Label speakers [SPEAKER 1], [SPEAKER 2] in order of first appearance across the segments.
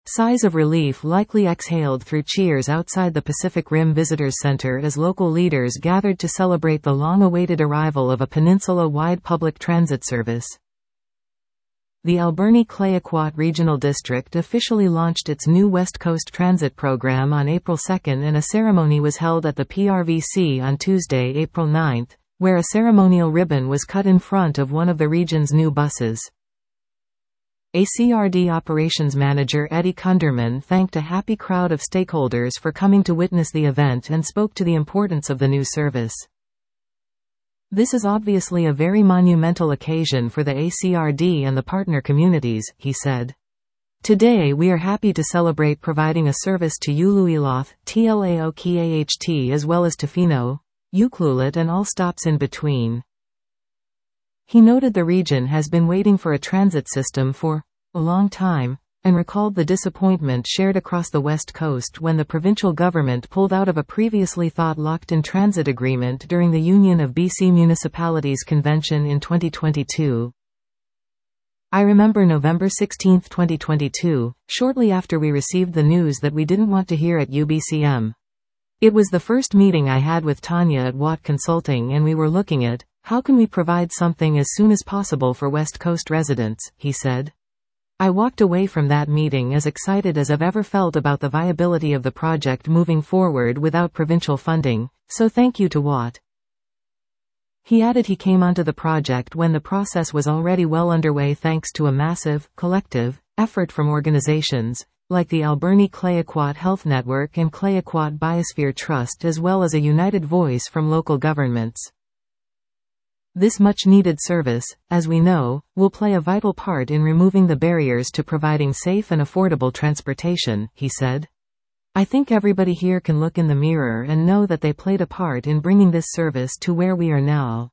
[SPEAKER 1] Sighs of relief likely exhaled through cheers outside the Pacific Rim Visitors Center as local leaders gathered to celebrate the long-awaited arrival of a peninsula-wide public transit service. The Alberni-Clayoquot Regional District officially launched its new West Coast Transit program on April 2 and a ceremony was held at the PRVC on Tuesday, April 9, where a ceremonial ribbon was cut in front of one of the region's new buses. ACRD Operations Manager Eddie Kunderman thanked a happy crowd of stakeholders for coming to witness the event and spoke to the importance of the new service. "This is obviously a very monumental occasion for the ACRD and the partner communities," he said. "Today we are happy to celebrate providing a service to Uluiloth, Tlaokaht as well as Tofino, Ucluelet and all stops in between." He noted the region has been waiting for a transit system for a long time, and recalled the disappointment shared across the West Coast when the provincial government pulled out of a previously thought locked-in transit agreement during the Union of BC Municipalities convention in 2022. "I remember November 16, 2022, shortly after we received the news that we didn't want to hear at UBCM. It was the first meeting I had with Tanya at Watt Consulting and we were looking at, how can we provide something as soon as possible for West Coast residents," he said. "I walked away from that meeting as excited as I've ever felt about the viability of the project moving forward without provincial funding, so thank you to Watt." He added he came onto the project when the process was already well underway thanks to a massive, collective, effort from organizations like the Alberni-Clayoquot Health Network and Clayoquot Biosphere Trust as well as a united voice from local governments. "This much-needed service, as we know, will play a vital part in removing the barriers to providing safe and affordable transportation," he said. "I think everybody here can look in the mirror and know that they played a part in bringing this service to where we are now."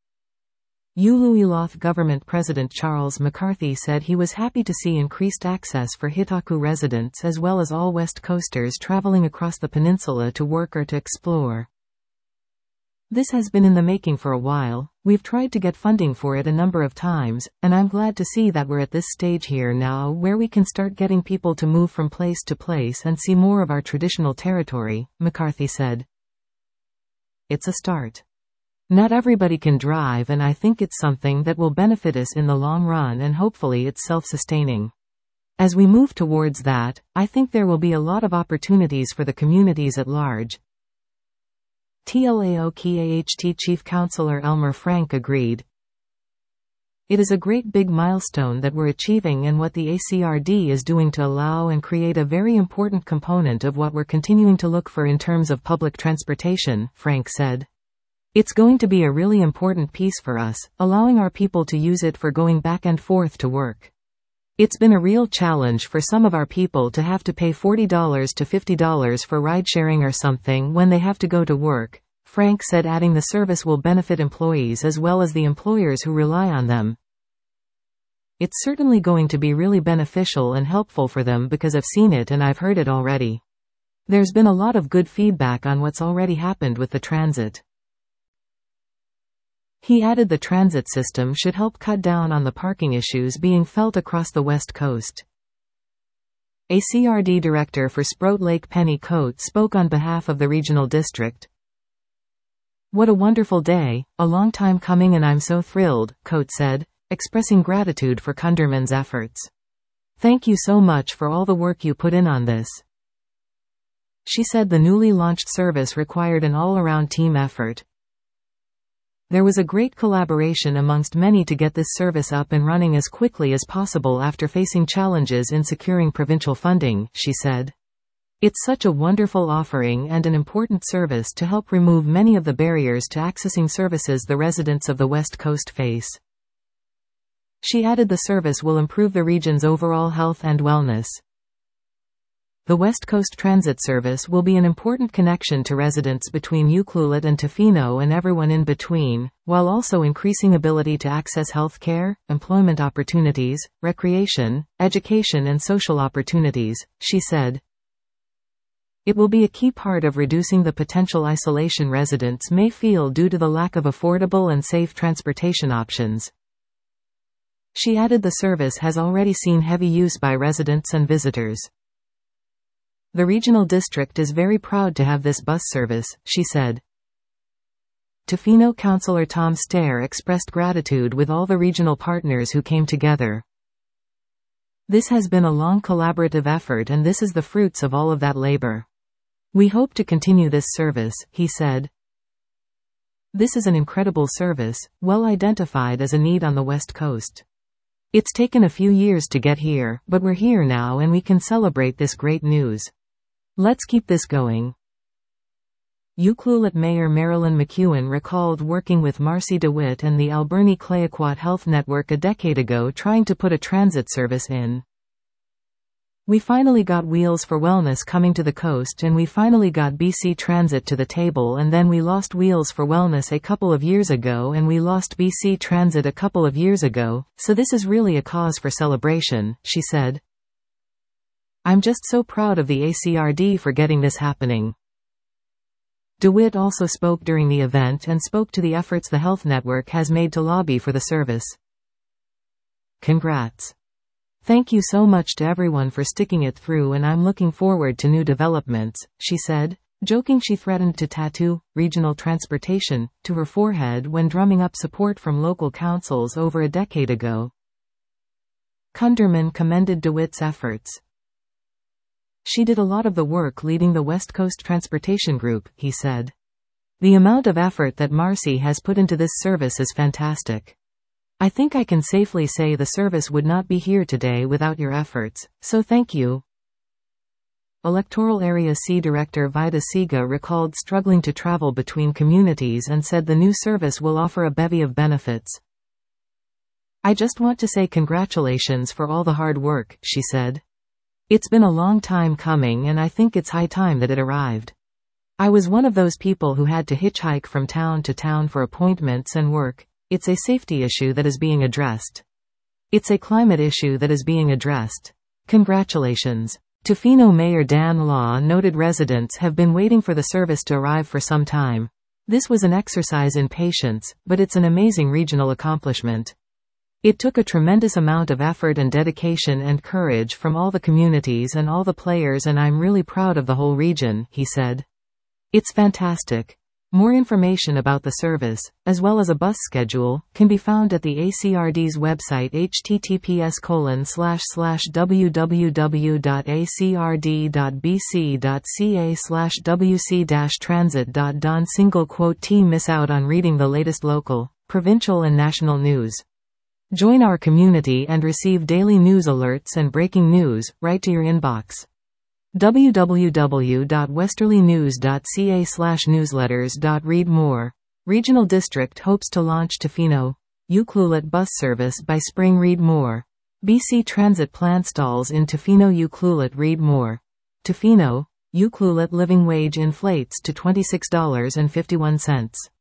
[SPEAKER 1] Uluiloth Government President Charles McCarthy said he was happy to see increased access for Hitaku residents as well as all West Coasters traveling across the peninsula to work or to explore. "This has been in the making for a while. We've tried to get funding for it a number of times, and I'm glad to see that we're at this stage here now where we can start getting people to move from place to place and see more of our traditional territory," McCarthy said. "It's a start. Not everybody can drive and I think it's something that will benefit us in the long run and hopefully it's self-sustaining. As we move towards that, I think there will be a lot of opportunities for the communities at large." Tlaokaht Chief Councillor Elmer Frank agreed. "It is a great big milestone that we're achieving and what the ACRD is doing to allow and create a very important component of what we're continuing to look for in terms of public transportation," Frank said. "It's going to be a really important piece for us, allowing our people to use it for going back and forth to work. It's been a real challenge for some of our people to have to pay $40 to $50 for ride-sharing or something when they have to go to work," Frank said, adding the service will benefit employees as well as the employers who rely on them. "It's certainly going to be really beneficial and helpful for them because I've seen it and I've heard it already. There's been a lot of good feedback on what's already happened with the transit." He added the transit system should help cut down on the parking issues being felt across the West Coast. ACRD Director for Sprout Lake Penny Coate spoke on behalf of the regional district. "What a wonderful day, a long time coming and I'm so thrilled," Coate said, expressing gratitude for Kunderman's efforts. "Thank you so much for all the work you put in on this." She said the newly launched service required an all-around team effort. "There was a great collaboration amongst many to get this service up and running as quickly as possible after facing challenges in securing provincial funding," she said. "It's such a wonderful offering and an important service to help remove many of the barriers to accessing services the residents of the West Coast face." She added the service will improve the region's overall health and wellness. The West Coast Transit Service will be an important connection to residents between Ucluelet and Tofino and everyone in between, while also increasing ability to access health care, employment opportunities, recreation, education and social opportunities, she said. It will be a key part of reducing the potential isolation residents may feel due to the lack of affordable and safe transportation options. She added the service has already seen heavy use by residents and visitors. The regional district is very proud to have this bus service, she said. Tofino Councillor Tom Stair expressed gratitude with all the regional partners who came together. This has been a long collaborative effort and this is the fruits of all of that labor. We hope to continue this service, he said. This is an incredible service, well identified as a need on the West Coast. It's taken a few years to get here, but we're here now and we can celebrate this great news. Let's keep this going. Ucluelet Mayor Marilyn McEwen recalled working with Marcy DeWitt and the Alberni-Clayoquot Health Network a decade ago trying to put a transit service in. We finally got Wheels for Wellness coming to the coast and we finally got BC Transit to the table and then we lost Wheels for Wellness a couple of years ago and we lost BC Transit a couple of years ago, so this is really a cause for celebration, she said. I'm just so proud of the ACRD for getting this happening. DeWitt also spoke during the event and spoke to the efforts the health network has made to lobby for the service. Congrats. Thank you so much to everyone for sticking it through and I'm looking forward to new developments, she said, joking she threatened to tattoo regional transportation to her forehead when drumming up support from local councils over a decade ago. Kunderman commended DeWitt's efforts. She did a lot of the work leading the West Coast Transportation Group, he said. The amount of effort that Marcy has put into this service is fantastic. I think I can safely say the service would not be here today without your efforts, so thank you. Electoral Area C Director Vida Siga recalled struggling to travel between communities and said the new service will offer a bevy of benefits. I just want to say congratulations for all the hard work, she said. It's been a long time coming and I think it's high time that it arrived. I was one of those people who had to hitchhike from town to town for appointments and work. It's a safety issue that is being addressed. It's a climate issue that is being addressed. Congratulations. Tofino Mayor Dan Law noted residents have been waiting for the service to arrive for some time. This was an exercise in patience, but it's an amazing regional accomplishment. It took a tremendous amount of effort and dedication and courage from all the communities and all the players and I'm really proud of the whole region, he said. It's fantastic. More information about the service, as well as a bus schedule, can be found at the ACRD's website https://www.acrd.bc.ca/wc-transit.don/T. Miss out on reading the latest local, provincial and national news. Join our community and receive daily news alerts and breaking news, right to your inbox. www.westerlynews.ca/newsletters. Read more. Regional District hopes to launch Tofino Ucluelet bus service by spring. Read more. BC Transit plant stalls in Tofino Ucluelet. Read more. Tofino Ucluelet living wage inflates to $26.51.